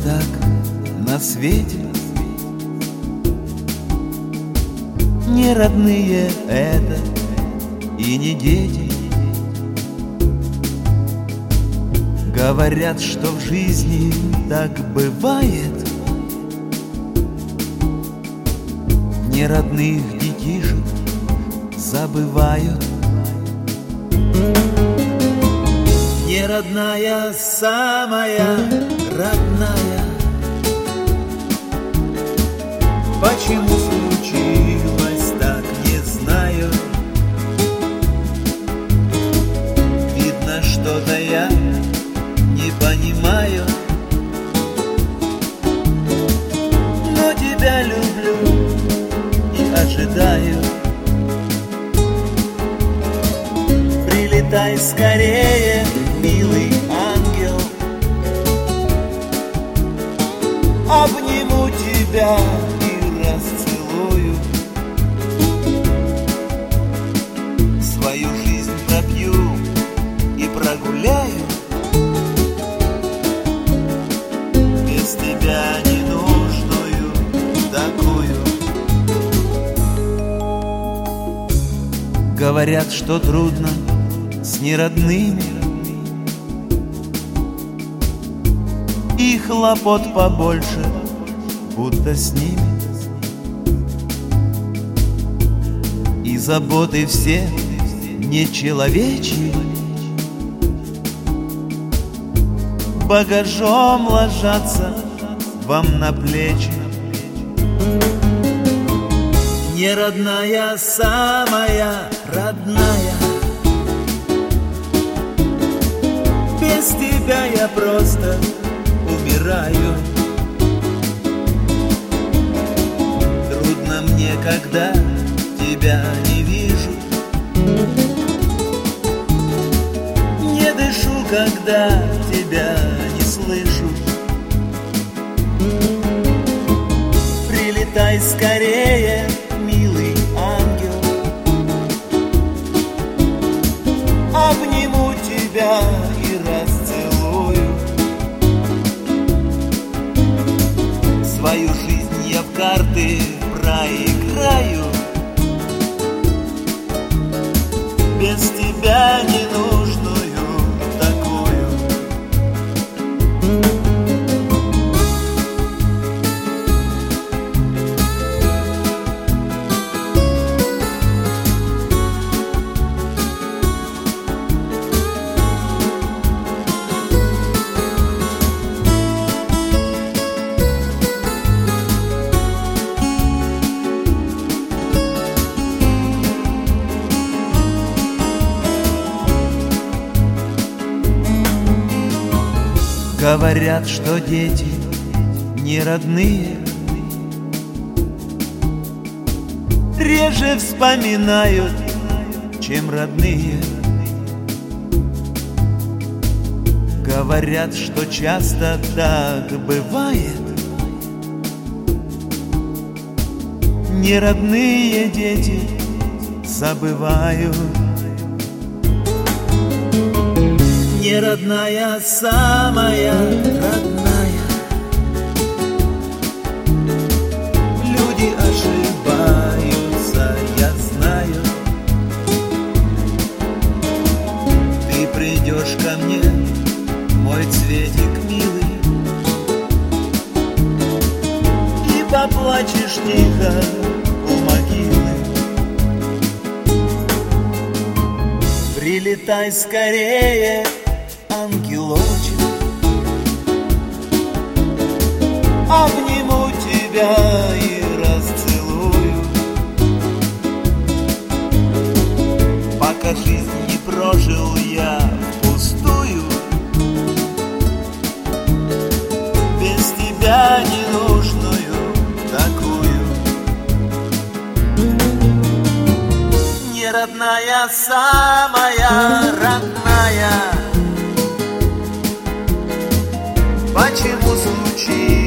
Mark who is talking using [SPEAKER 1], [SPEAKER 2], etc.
[SPEAKER 1] так на свете. Не родные это и не дети. Говорят, что в жизни так бывает. Неродных детишек забывают. Неродная самая родная. Почему случилось так, не знаю. Видно, что-то я не понимаю. Но тебя люблю и ожидаю. Прилетай скорее, милый ангел. Обниму тебя и расцелую. Свою жизнь пропью и прогуляю. Без тебя ненужную такую. Говорят, что трудно с неродными, и хлопот побольше, будто с ними. И заботы все нечеловечьи багажом ложатся вам на плечи. Неродная самая родная. Без тебя я просто умираю. Трудно мне, когда тебя не вижу. Не дышу, когда тебя не слышу. Прилетай скорее, милый ангел. Обниму тебя и расцелую. Свою жизнь я в карты проиграю. Без тебя ненужную такую. Говорят, что дети не родные, реже вспоминают, чем родные. Говорят, что часто так бывает. Неродные дети забывают. Неродная самая родная. Люди ошибаются, я знаю. Ты придешь ко мне, мой цветик милый, и поплачешь тихо у могилы. Прилетай скорее, ангелочек. Обниму тебя и расцелую. Пока жизнь не прожил я впустую. Без тебя ненужную такую. Неродная самая родная. Почему случилось